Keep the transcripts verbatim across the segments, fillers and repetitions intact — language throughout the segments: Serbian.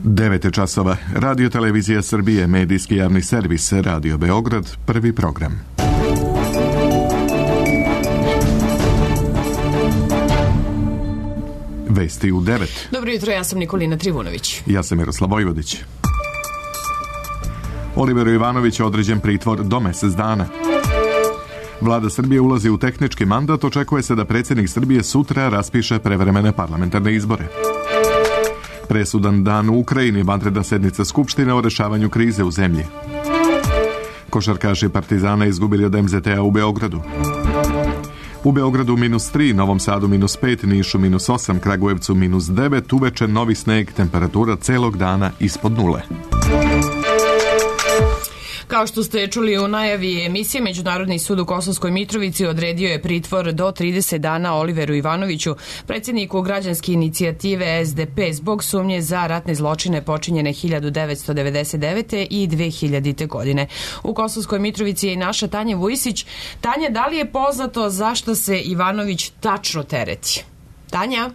devet časova. Radio Televizija Srbije, medijski javni servis, Radio Beograd, prvi program. Vesti u devet. Dobro jutro, ja sam Nikolina Trivunović. Ja sam Miroslav Vojvodić. Oliveru Ivanoviću određen pritvor do mesec dana. Vlada Srbije ulazi u tehnički mandat, očekuje se da predsjednik Srbije sutra raspiše prevremene parlamentarne izbore. Presudan dan u Ukrajini, vanredna sednica Skupštine o rešavanju krize u zemlji. Košarkaši Partizana izgubili od em zet a u Beogradu. U Beogradu minus tri, Novom Sadu minus pet, Nišu minus osam, Kragujevcu minus devet, uveče novi sneg, temperatura celog dana ispod nule. Kao što ste čuli u najavi emisije, Međunarodni sud u Kosovskoj Mitrovici odredio je pritvor do trideset dana Oliveru Ivanoviću, predsjedniku građanske inicijative es de pe, zbog sumnje za ratne zločine počinjene hiljadu devetsto devedeset devete. i dve hiljadite. godine. U Kosovskoj Mitrovici je i naša Tanja Vujsić. Tanja, da li je poznato zašto se Ivanović tačno tereti? Tanja?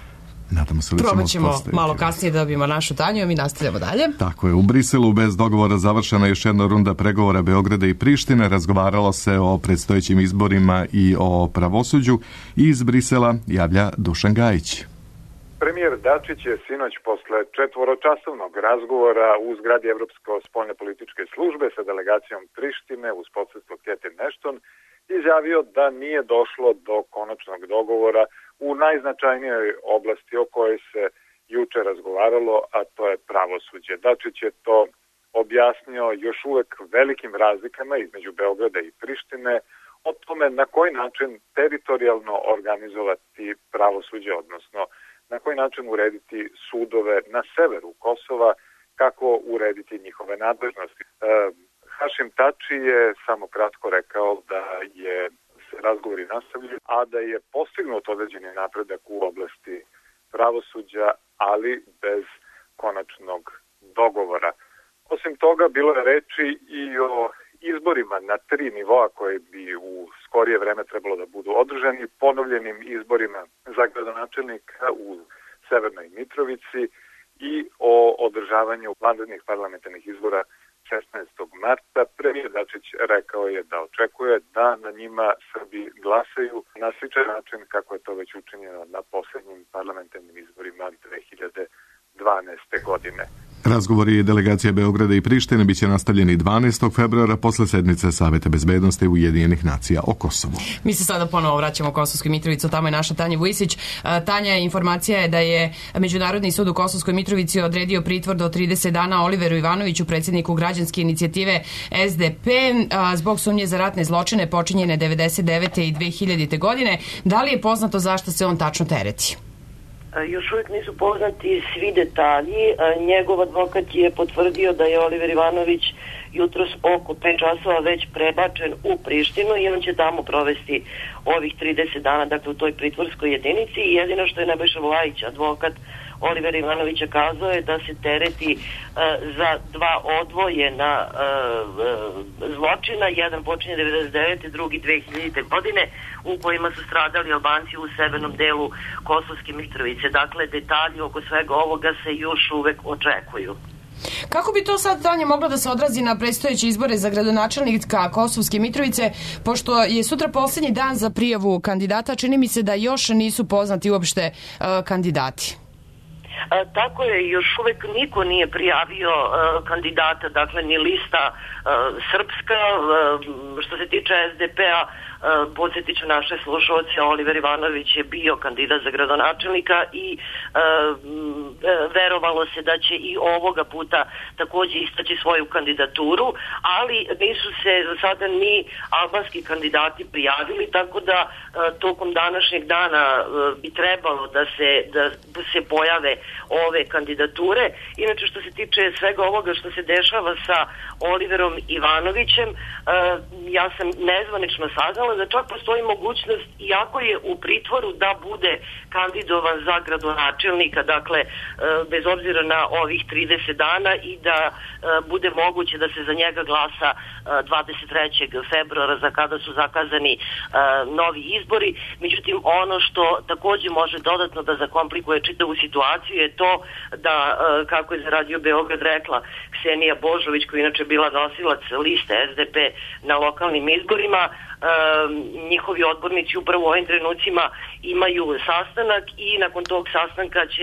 Nadamo se da Probat ćemo postaviti. malo kasnije da dobijemo našu Tanju, a mi nastavljamo dalje. Tako je, u Briselu bez dogovora završena još jedna runda pregovora Beograda i Prištine. Razgovaralo se o predstojećim izborima i o pravosuđu. I iz Brisela javlja Dušan Gajić. Premijer Dačić je sinoć posle četvoročasovnog razgovora u zgradi Evropske spoljne političke službe sa delegacijom Prištine uz podsredstvo Catherine Ashton izjavio da nije došlo do konačnog dogovora u najznačajnijoj oblasti o kojoj se juče razgovaralo, a to je pravosuđe. Dačić je to objasnio još uvek velikim razlikama između Beograda i Prištine o tome na koji način teritorijalno organizovati pravosuđe, odnosno na koji način urediti sudove na severu Kosova, kako urediti njihove nadležnosti. E, Hašim Tači je samo kratko rekao da je razgovori nastavljaju, a da je postignut određeni napredak u oblasti pravosuđa, ali bez konačnog dogovora. Osim toga, bilo je reči i o izborima na tri nivoa koje bi u skorije vreme trebalo da budu održani, ponovljenim izborima za gradonačelnika u Severnoj Mitrovici i o održavanju vanrednih parlamentarnih izbora šesnaestog marta. Premijer Dačić rekao je da očekuje da na njima Srbi glasaju na sličan način kako je to već učinjeno na posljednjim parlamentarnim izborima dve hiljade dvanaeste. godine. Razgovori delegacije Beograda i Prištine biće nastavljeni dvanaestog februara posle sednice Saveta bezbednosti Ujedinjenih nacija o Kosovu. Mi se sada ponovo vraćamo u Kosovskoj Mitrovici, tamo je naša Tanja Vujsić. Tanja, informacija je da je Međunarodni sud u Kosovskoj Mitrovici odredio pritvor do trideset dana Oliveru Ivanoviću, predsjedniku građanske inicijative es de pe, zbog sumnje za ratne zločine počinjene devedeset devete. i dve hiljadite. godine. Da li je poznato zašto se on tačno tereti? Još uvijek nisu poznati svi detalji. Njegov advokat je potvrdio da je Oliver Ivanović jutros oko pet časova već prebačen u Prištinu i on će tamo provesti ovih trideset dana, dakle u toj pritvorskoj jedinici. I jedino što je Nebojša Vlajić, advokat Olivera Ivanovića, kazao je da se tereti uh, za dva odvojena uh, uh, zločina. Jedan počinje devedeset devete. drugi dve hiljadite. godine, u kojima su stradali Albanci u severnom delu Kosovske Mitrovice. Dakle, detalji oko svega ovoga se još uvek očekuju. Kako bi to sad, Tanja, moglo da se odrazi na predstojeće izbore za gradonačelnika Kosovske Mitrovice, pošto je sutra posljednji dan za prijavu kandidata, čini mi se da još nisu poznati uopšte uh, kandidati. A, tako je, još uvek niko nije prijavio a, kandidata, dakle ni lista a, srpska. A, što se tiče es de pe-a, podsjetit ću naše slušalce, Oliver Ivanović je bio kandidat za gradonačelnika i a, a, verovalo se da će i ovoga puta takođe istaći svoju kandidaturu, ali nisu se za sada ni albanski kandidati prijavili, tako da a, tokom današnjeg dana a, bi trebalo da se, da, da se pojave ove kandidature. Inače, što se tiče svega ovoga što se dešava sa Oliverom Ivanovićem, ja sam nezvanično saznala spomenula da čak postoji mogućnost, iako je u pritvoru, da bude kandidovan za gradonačelnika, dakle bez obzira na ovih trideset dana, i da bude moguće da se za njega glasa dvadeset trećeg februara, za kada su zakazani novi izbori. Međutim, ono što takođe može dodatno da zakomplikuje čitavu situaciju je to da, kako je za Radio Beograd rekla Ksenija Božović, koja inače bila nosilac liste S D P na lokalnim izborima, njihovi odbornici upravo u ovim trenucima imaju sastanak i nakon tog sastanka će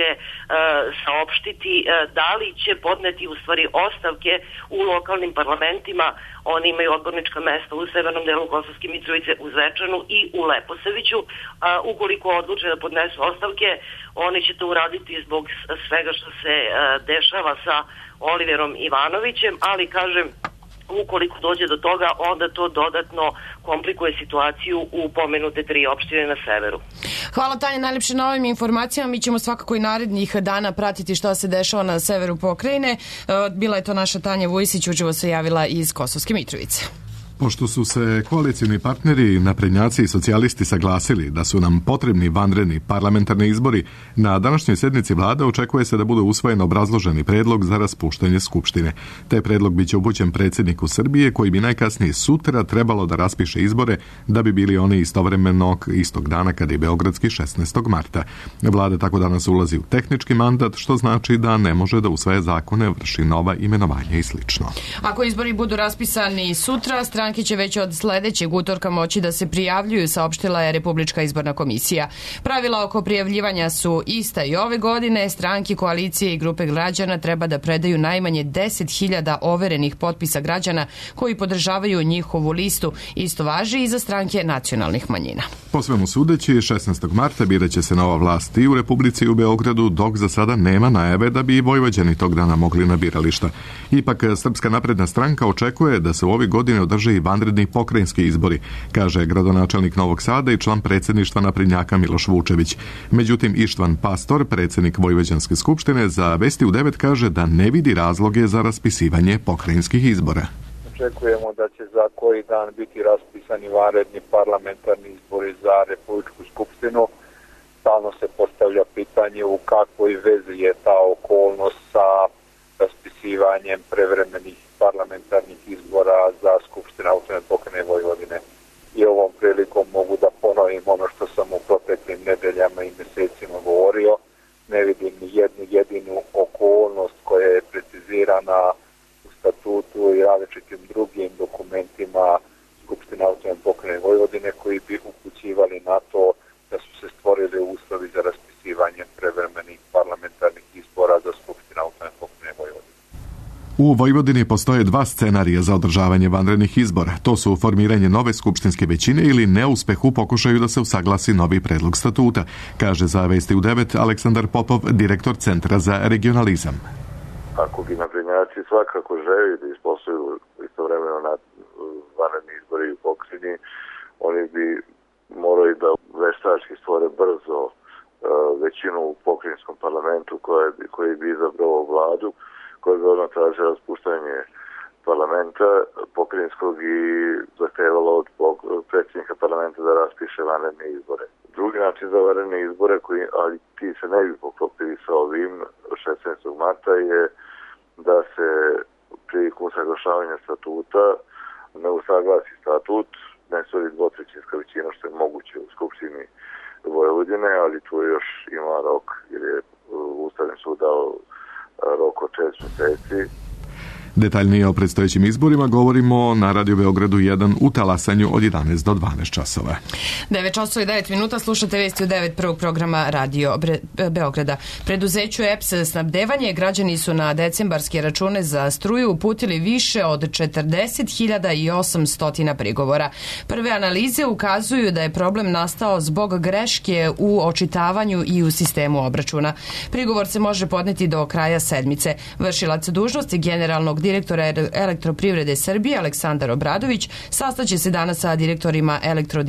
saopštiti da li će podneti u stvari ostavke u lokalnim parlamentima. Oni imaju odbornička mesta u severnom delu Kosovske Mitrovice, u Zvečanu i u Leposaviću. Ukoliko odluče da podnesu ostavke, oni će to uraditi zbog svega što se dešava sa Oliverom Ivanovićem, ali kažem, ukoliko dođe do toga, onda to dodatno komplikuje situaciju u pomenute tri opštine na severu. Hvala Tanja najljepše na ovim informacijama. Mi ćemo svakako i narednih dana pratiti šta se dešava na severu pokrajine. Bila je to naša Tanja Vujsić, uživo se javila iz Kosovske Mitrovice. Pošto su se koalicijni partneri, naprednjaci i socijalisti saglasili da su nam potrebni vanredni parlamentarni izbori, na današnjoj sednici vlada očekuje se da bude usvojen obrazloženi predlog za raspuštanje Skupštine. Taj predlog biće upućen predsjedniku Srbije, koji bi najkasnije sutra trebalo da raspiše izbore, da bi bili oni istovremenog istog dana kada je beogradski šesnaestog marta. Vlada tako danas ulazi u tehnički mandat, što znači da ne može da usvaja zakone, vrši nova imenovanja i slično. Ako izbori budu raspisani sutra, stranke će već od sledećeg utorka moći da se prijavljuju, saopštila je Republička izborna komisija. Pravila oko prijavljivanja su ista i ove godine. Stranke, koalicije i grupe građana treba da predaju najmanje deset hiljada overenih potpisa građana koji podržavaju njihovu listu. Isto važi i za stranke nacionalnih manjina. Po svemu sudeći, šesnaestog marta biraće se nova vlast i u Republici i u Beogradu, dok za sada nema najave da bi i Vojvođani tog dana mogli na birališta. Ipak, Srpska napredna stranka očekuje da se u ovoj godini održe i vanredni pokrajinski izbori, kaže gradonačelnik Novog Sada i član predsjedništva naprednjaka Miloš Vučević. Međutim, Ištvan Pastor, predsjednik Vojvođanske skupštine, za Vesti u devet kaže da ne vidi razloge za raspisivanje pokrajinskih izbora. Očekujemo da će za koji dan biti raspisani vanredni parlamentarni izbori za Republičku skupštinu. Stalno se postavlja pitanje u kakvoj vezi je ta okolnost sa raspisivanjem prevremenih parlamentarnih izbora za Skupštinu autonomne pokrajine Vojvodine. I ovom prilikom mogu da ponovim ono što sam u proteklim nedeljama i mesecima govorio. Ne vidim ni jednu jedinu okolnost koja je precizirana u statutu i različitim drugim dokumentima Skupštine autonomne pokrajine Vojvodine koji bi upućivali na to da su se stvorili uslovi za raspisivanje prevremenih parlamentarnih izbora za Skupštinu autonomne pokrajine Vojvodine. U Vojvodini postoje dva scenarija za održavanje vanrednih izbora. To su formiranje nove skupštinske većine ili neuspeh u pokušaju da se usaglasi novi predlog statuta, kaže za Vesti u devet Aleksandar Popov, direktor Centra za regionalizam. Ako bi naprednjaci svakako želi da ispoštuju istovremeno na vanredni izbori u pokrajini, oni bi morali da veštački stvore brzo većinu u pokrajinskom parlamentu koji bi izabrao vladu, koja bi odmah traže raspuštanje parlamenta pokrajinskog i zahtevalo od predsjednika parlamenta da raspiše vanredne izbore. Drugi način za vanredne izbore, koji, ali ti se ne bi poklopili sa ovim šesnaestog marta, je da se prilikom usaglašavanja statuta ne usaglasi statut, ne stvori dvotrećinska većina, što je moguće u Skupštini Vojvodine, ali tu još ima rok, jer je Ustavni sud dao rok od šest meseci. Detaljnije o predstojećim izborima govorimo na Radio Beogradu jedan u talasanju od jedanaest do dvanaest časova. devet časova i devet minuta, slušate Vesti u devet prvog programa Radio Beograda. Preduzeću E P S snabdevanje građani su na decembarske račune za struju uputili više od četrdeset hiljada osamsto prigovora. Prve analize ukazuju da je problem nastao zbog greške u očitavanju i u sistemu obračuna. Prigovor se može podneti do kraja sedmice. Vršilac dužnosti generalnog direktora Elektroprivrede Srbije Aleksandar Obradović sastaće se danas sa direktorima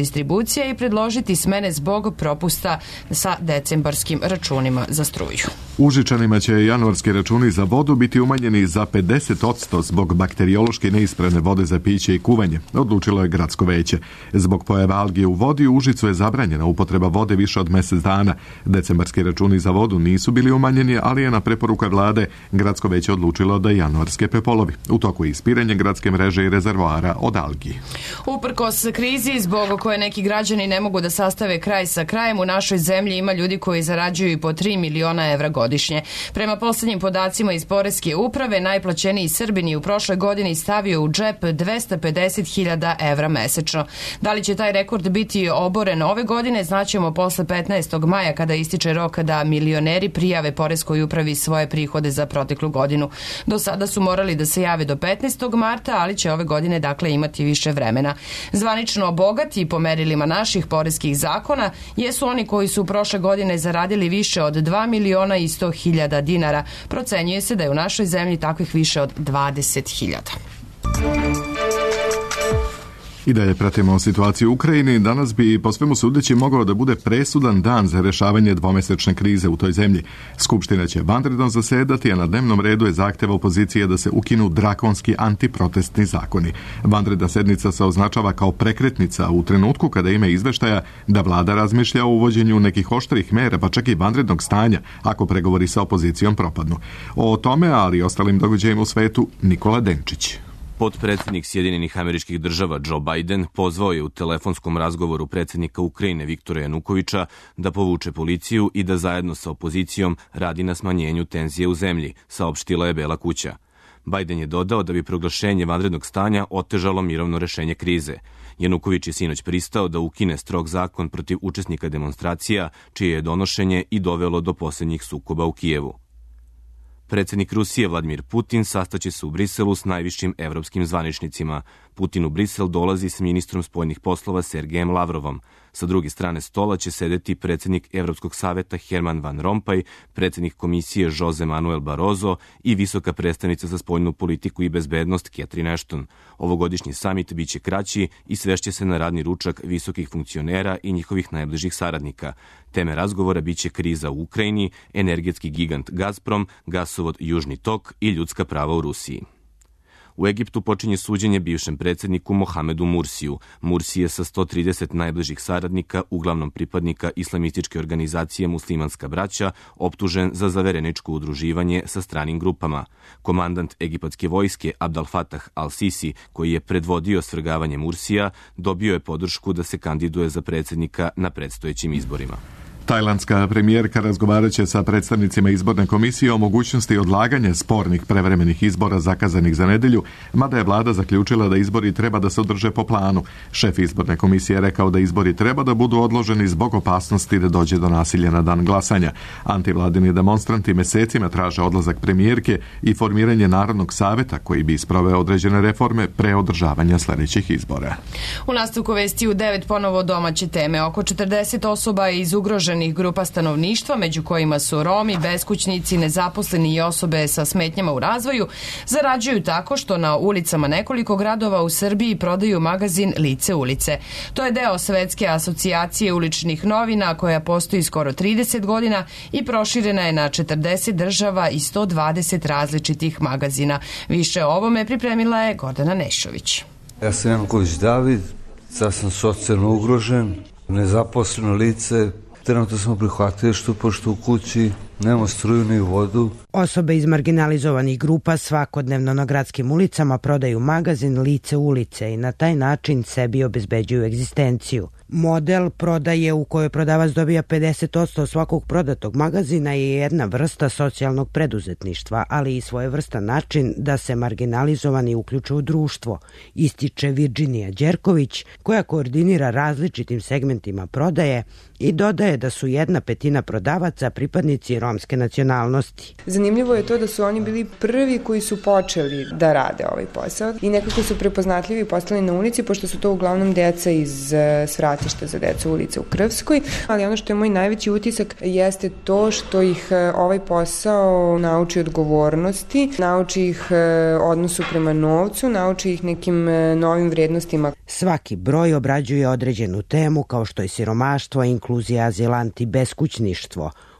elektrodistribucije i predložiti smene zbog propusta sa decembarskim računima za struju. Užičanima će januarski računi za vodu biti umanjeni za pedeset posto zbog bakteriološki neispravne vode za piće i kuvanje, odlučilo je gradsko veće. Zbog pojave algije u vodi u Užicu je zabranjena upotreba vode više od mjesec dana. Decembarski računi za vodu nisu bili umanjeni, ali je na preporuka vlade gradsko veće odlučilo da januarske prepolovi. U toku je ispiranje gradske mreže i rezervoara od algi. Uprkos krizi zbog koje neki građani ne mogu da sastave kraj sa krajem, u našoj zemlji ima ljudi koji zarađuju i po tri miliona evra godišnje. Prema posljednjim podacima iz Poreske uprave, najplaćeniji Srbin je u prošloj godini stavio u džep dvesta pedeset hiljada evra mesečno. Da li će taj rekord biti oboren ove godine, znaćemo posle petnaestog maja kada ističe rok da milioneri prijave Poreskoj upravi svoje prihode za proteklu godinu. Do sada su morali da se jave do petnaestog marta, ali će ove godine dakle imati više vremena. Zvanično bogati po merilima naših poreskih zakona jesu oni koji su prošle godine zaradili više od dva miliona i sto hiljada dinara. Procenjuje se da je u našoj zemlji takvih više od dvadeset hiljada. I dalje pratimo situaciju u Ukrajini. Danas bi po svemu sudeći mogao da bude presudan dan za rešavanje dvomesečne krize u toj zemlji. Skupština će vanredno zasedati, a na dnevnom redu je zahtev opozicije da se ukinu drakonski antiprotestni zakoni. Vanredna sednica se označava kao prekretnica u trenutku kada ima izveštaja da vlada razmišlja o uvođenju nekih oštrih mera, pa čak i vanrednog stanja, ako pregovori sa opozicijom propadnu. O tome, ali i ostalim događajima u svetu, Nikola Denčić. Potpredsjednik Sjedinjenih Američkih Država Joe Biden pozvao je u telefonskom razgovoru predsjednika Ukrajine Viktora Janukovića da povuče policiju i da zajedno sa opozicijom radi na smanjenju tenzije u zemlji, saopštila je Bela kuća. Biden je dodao da bi proglašenje vanrednog stanja otežalo mirovno rešenje krize. Januković je sinoć pristao da ukine strog zakon protiv učesnika demonstracija, čije je donošenje i dovelo do posljednjih sukoba u Kijevu. Predsjednik Rusije Vladimir Putin sastaće se u Briselu s najvišim evropskim zvaničnicima. Putin u Brisel dolazi s ministrom spoljnih poslova Sergejem Lavrovom. Sa druge strane stola će sedeti predsjednik Evropskog saveta Herman Van Rompuy, predsjednik komisije Jose Manuel Barroso i visoka predstavnica za spoljnu politiku i bezbednost Catherine Ashton. Ovogodišnji samit biće kraći i svešće se na radni ručak visokih funkcionera i njihovih najbližih saradnika. Teme razgovora biće kriza u Ukrajini, energetski gigant Gazprom, gasovod Južni tok i ljudska prava u Rusiji. U Egiptu počinje suđenje bivšem predsjedniku Mohamedu Mursiju. Mursi je sa sto trideset najbližih saradnika, uglavnom pripadnika islamističke organizacije Muslimanska braća, optužen za zavereničko udruživanje sa stranim grupama. Komandant egipatske vojske Abdel Fattah al-Sisi, koji je predvodio svrgavanje Mursija, dobio je podršku da se kandiduje za predsjednika na predstojećim izborima. Tajlandska premijerka razgovarat će sa predstavnicima izborne komisije o mogućnosti odlaganja spornih prevremenih izbora zakazanih za nedelju, mada je vlada zaključila da izbori treba da se održe po planu. Šef izborne komisije je rekao da izbori treba da budu odloženi zbog opasnosti da dođe do nasilja na dan glasanja. Antivladini demonstranti mesecima traže odlazak premijerke i formiranje Narodnog saveta koji bi sproveo određene reforme pre održavanja sljedećih izbora. U nastavku vesti u devet ponovo domaće teme. Oko četrdeset osoba iz ugroženih grupa stanovništva, među kojima su Romi, beskućnici, nezaposleni i osobe sa smetnjama u razvoju, zarađuju tako što na ulicama nekoliko gradova u Srbiji prodaju magazin Lice ulice. To je deo Svetske asocijacije uličnih novina koja postoji skoro trideset godina i proširena je na četrdeset država i sto dvadeset različitih magazina. Više o ovome pripremila je Gordana Nešović. Ja sam Janković David, sad sam socijalno ugrožen, nezaposleno lice. Trenutno smo prihvatili što pošto u kući nema struju ni vodu. Osobe iz marginalizovanih grupa svakodnevno na gradskim ulicama prodaju magazin Lice ulice i na taj način sebi obezbeđuju egzistenciju. Model prodaje u kojoj prodavac dobija pedeset posto svakog prodatog magazina je jedna vrsta socijalnog preduzetništva, ali i svojevrstan način da se marginalizovani uključe u društvo, ističe Virginija Đerković, koja koordinira različitim segmentima prodaje i dodaje da su jedna petina prodavaca pripadnici romske nacionalnosti. Zanimljivo je to da su oni bili prvi koji su počeli da rade ovaj posao i nekako su prepoznatljivi postali na ulici, pošto su to uglavnom deca iz svratišta za decu ulice u Krvskoj, ali ono što je moj najveći utisak jeste to što ih ovaj posao nauči odgovornosti, nauči ih odnosu prema novcu, nauči ih nekim novim vrednostima. Svaki broj obrađuje određenu temu kao što je siromaštvo, inkluzija, azilanti, beskućništvo.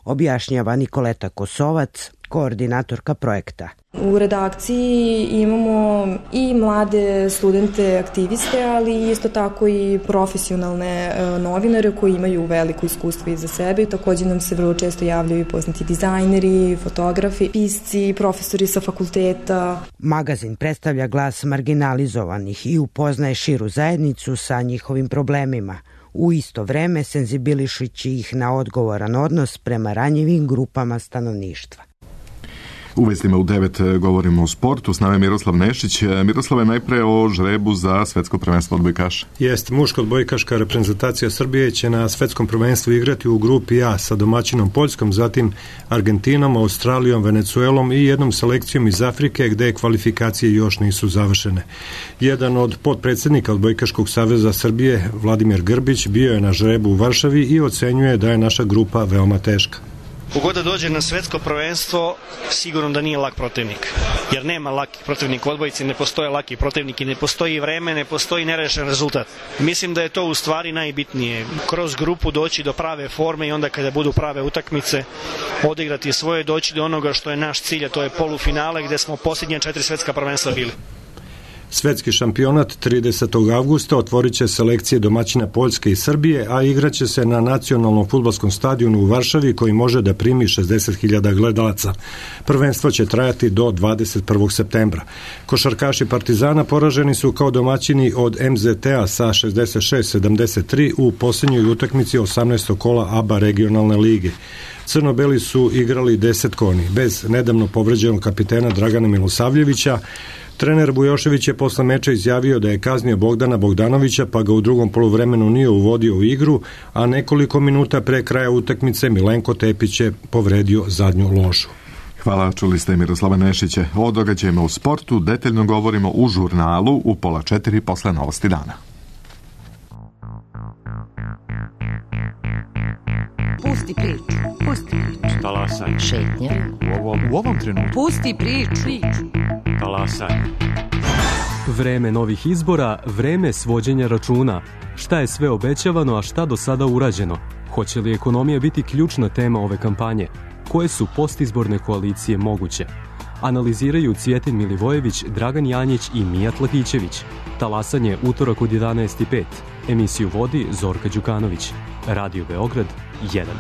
objašnjava Nikoleta Kosovac, koordinatorka projekta. U redakciji imamo i mlade studente aktiviste, ali isto tako i profesionalne novinare koji imaju veliko iskustvo iza sebe. Takođe nam se vrlo često javljaju poznati dizajneri, fotografi, pisci, profesori sa fakulteta. Magazin predstavlja glas marginalizovanih i upoznaje širu zajednicu sa njihovim problemima, u isto vreme senzibilišući ih na odgovoran odnos prema ranjivim grupama stanovništva. U vestima u devet govorimo o sportu, s nama je Miroslav Nešić. Miroslave, najpre o žrebu za svetsko prvenstvo odbojkaša. Jeste, muška odbojkaška reprezentacija Srbije će na svetskom prvenstvu igrati u grupi A sa domaćinom Poljskom, zatim Argentinom, Australijom, Venecuelom i jednom selekcijom iz Afrike gde kvalifikacije još nisu završene. Jedan od potpredsednika Odbojkaškog saveza Srbije, Vladimir Grbić, bio je na žrebu u Varšavi i ocenjuje da je naša grupa veoma teška. Kogod da dođe na svetsko prvenstvo, sigurno da nije lak protivnik, jer nema lakih protivnika u odbojci, ne postoje laki protivnik i ne postoji vreme, ne postoji nerešen rezultat. Mislim da je to u stvari najbitnije, kroz grupu doći do prave forme i onda kada budu prave utakmice, odigrati svoje, doći do onoga što je naš cilj, a to je polufinale gde smo posljednje četiri svetska prvenstva bili. Svetski šampionat tridesetog avgusta otvorit će selekcije domaćina Poljske i Srbije, a igraće se na nacionalnom fudbalskom stadionu u Varšavi koji može da primi šezdeset hiljada gledalaca. Prvenstvo će trajati do dvadeset prvog septembra. Košarkaši Partizana poraženi su kao domaćini od em zet a sa šezdeset šest sedamdeset tri u posljednjoj utakmici osamnaestog kola A B A regionalne lige. Crno-beli su igrali desetkoni, bez nedavno povređenog kapitena Dragana Milosavljevića. Trener Bujošević je posle meča izjavio da je kaznio Bogdana Bogdanovića, pa ga u drugom poluvremenu nije uvodio u igru, a nekoliko minuta pre kraja utakmice Milenko Tepić je povredio zadnju ložu. Hvala, čuli ste Miroslava Nešića. O događajima u sportu detaljno govorimo u žurnalu u pola četiri posle Novosti dana. Pusti priču, pusti priču. Talasaj. Šetnja. U ovom, u ovom trenutku. Pusti priču. Talasaj. Vreme novih izbora, vreme svođenja računa. Šta je sve obećavano, a šta do sada urađeno? Hoće li ekonomija biti ključna tema ove kampanje? Koje su postizborne koalicije moguće? Analiziraju Cvjetin Milivojević, Dragan Janjić i Mijat Lakićević. Talasanje utorak od jedanaest i pet. Emisiju vodi Zorka Đukanović. Radio Beograd jedan.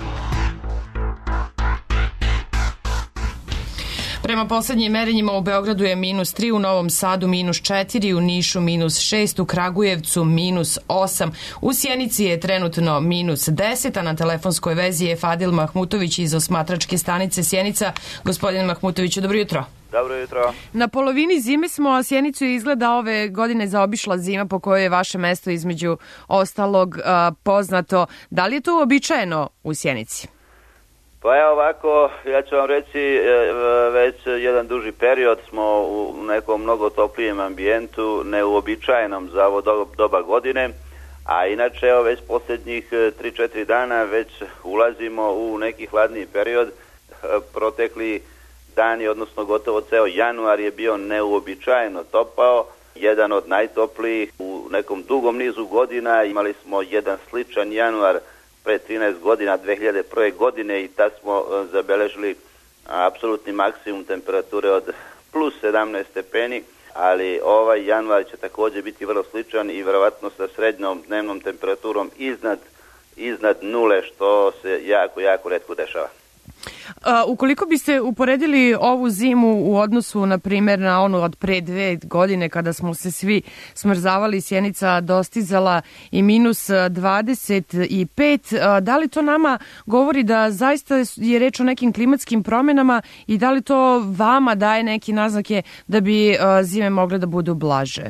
Prema poslednjim merenjima u Beogradu je minus tri, u Novom Sadu minus četiri, u Nišu minus šest, u Kragujevcu minus osam, u Sjenici je trenutno minus deset, a na telefonskoj vezi je Fadil Mahmutović iz osmatračke stanice Sjenica. Gospodin Mahmutoviću, dobro jutro. Dobro jutro. Na polovini zime smo, a Sjenicu je izgleda ove godine zaobišla zima po kojoj je vaše mesto između ostalog poznato. Da li je to uobičajeno u Sjenici? Pa ja ovako, ja ću vam reći, već jedan duži period smo u nekom mnogo toplijem ambijentu, neuobičajenom za ovo doba godine, a inače evo već posljednjih tri četiri dana već ulazimo u neki hladniji period. Protekli dani, odnosno gotovo ceo januar je bio neuobičajeno topao, jedan od najtoplijih u nekom dugom nizu godina. Imali smo jedan sličan januar pre trinaest godina, dve hiljade prve. godine, i tad smo zabeležili apsolutni maksimum temperature od plus sedamnaest stepeni, ali ovaj januar će takođe biti vrlo sličan i verovatno sa srednjom dnevnom temperaturom iznad, iznad nule, što se jako, jako retko dešava. A, ukoliko biste uporedili ovu zimu u odnosu, na primjer, na onu od pre dve godine kada smo se svi smrzavali, Sjenica dostizala i minus dvadeset pet, da li to nama govori da zaista je reč o nekim klimatskim promenama i da li to vama daje neki naznake da bi zime mogle da budu blaže?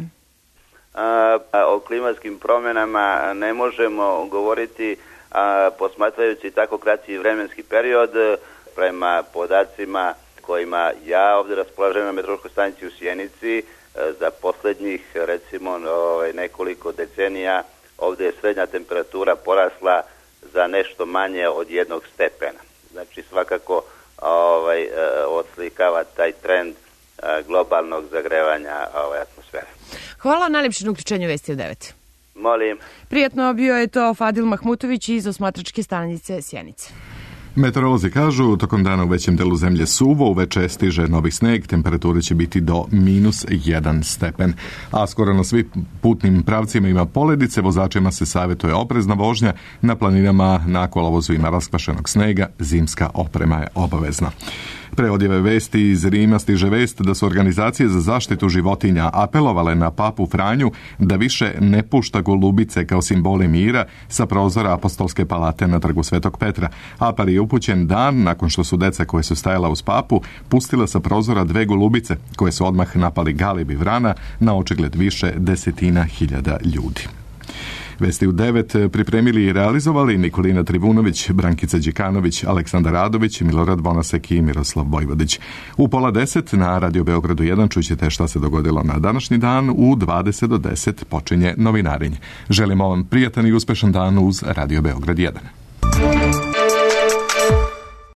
A, o klimatskim promenama ne možemo govoriti a, posmatrajući tako kratki vremenski period. Prema podacima kojima ja ovde raspolažem na meteorološkoj stanici u Sjenici, za poslednjih recimo ovaj, nekoliko decenija ovde je srednja temperatura porasla za nešto manje od jednog stepena. Znači svakako ovaj, odslikava taj trend globalnog zagrevanja ovaj, atmosfere. Hvala najlepše na uključenju Vesti u devet. Molim. Prijatno, bio je to Fadil Mahmutović iz osmatračke stanice Sjenice. Meteorolozi kažu, tokom dana u većem delu zemlje suvo, uveče stiže novi sneg, temperature će biti do minus jedan stepen. A skoro na svim putnim pravcima ima poledice, vozačima se savjetuje oprezna vožnja, na planinama na kolovozima raskvašenog snega zimska oprema je obavezna. Pre odjeve vesti iz Rima stiže vest da su organizacije za zaštitu životinja apelovale na papu Franju da više ne pušta golubice kao simbole mira sa prozora Apostolske palate na trgu Svetog Petra. Apel je upućen dan nakon što su deca koje su stajala uz papu pustila sa prozora dve golubice koje su odmah napali galeb i vrana na očigled više desetina hiljada ljudi. Vesti u devet pripremili i realizovali Nikolina Trivunović, Brankica Đikanović, Aleksandar Radović, Milorad Bonasek i Miroslav Vojvodić. U pola deset na Radio Beogradu jedan čućete šta se dogodilo na današnji dan. U dvadeset do deset počinje novinarenje. Želimo vam prijatan i uspešan dan uz Radio Beograd jedan.